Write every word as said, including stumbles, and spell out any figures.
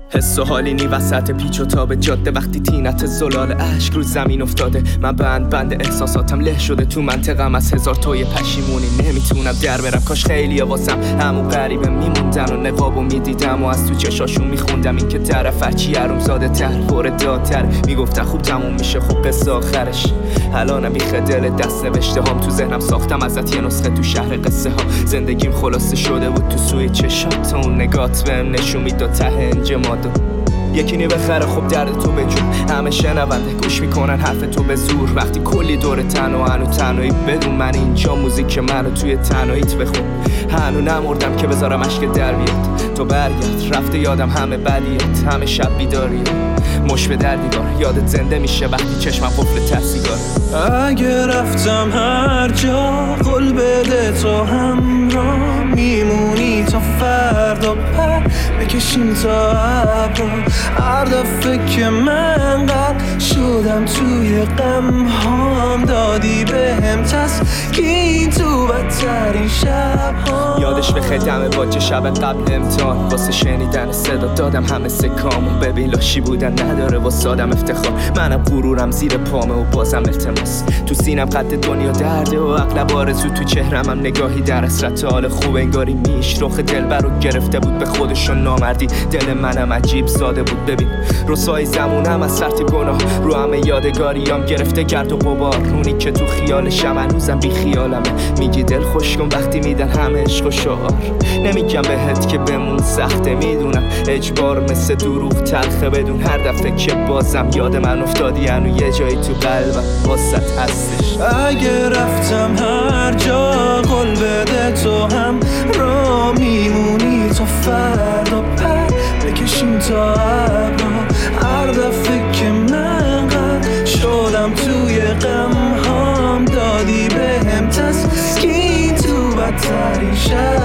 حس و حالی نی وسط پیچ و تاب جاده، وقتی تینت زلال اشک رو زمین افتاده. من بند بند احساساتم له شده تو منطقم، از هزار توی پشیمونی نمیتونم در برم. کاش خیلی واسم همون غریبه میموندن و نقابو میدیدم و از تو چشاشون میخوندم این که طرف هرچی حروم زاده تر پر دادتر. میگفتن خوب تموم میشه خوب قصه آخرش. الانم بیخ دل دست نوشته هام تو ذهنم ساختم ازت یه نسخه تو شهر قصه ها. زندگیم خلاصه شده بود تو سوی چشات، اون نگات بهم نشون میداد ته انجماد. یکی نی بخره خب درد تو بجور، همه شنونده گوش میکنن حرف تو به زور. وقتی کلی دور تنها هنو تنهایی بدون من اینجا موزیک منو توی تنهاییت بخون. هنو نمردم که بذارم عشق در بیاد، تو برگرد رفته یادم همه بدیات، همه شب بیداری مش به در دیوار. یادت زنده میشه وقتی چشمم قفل ته سیگار. اگه رفتم هر جا قول بده تو همراه میمونی تا فردا پر بکشیم تا ابرا. هر دفعه که من غرق شدم توی غم هام دادی بهم تسکین تو بدترین شب ها. یادش به خدمه باجه شب قبل امتحان، واسه شنیدن صدا دادم همه سکامون. ببین لاشی بودن نداره واسه آدم افتخار، منم غرورم زیر پامه و بازم التماس. تو سینم قد دنیا درده و اغلب آرزو تو چهرم هم نگاهی در حسرت حال خوب انگاری میش. رخ دلبر رو گرفته بود به خودش و نامردی، دل منم عجیب ساده بود. ببین رسوای زمونم از سرت گناه رو همه یادگاریام گرفته گرد و غبار. اونی که تو خیالشم هنوزم بی خیالمه، میگی دل خوش کن وقتی میدن همه عشق و شعار. نمیگم بهت که بمون سخته، میدونم اجبار مثل دروغ تلخه، بدون هر دفعه که بازم یاد من افتادی هنو یه جایی تو قلبم واسط هستش. اگه رفتم هر جا قول بده تو هم را میمونی تا فردا پر بکشیم تا ابرا. هر دفعه که من غرق شدم توی غم هام دادی بهم تسکین تو بدترین شب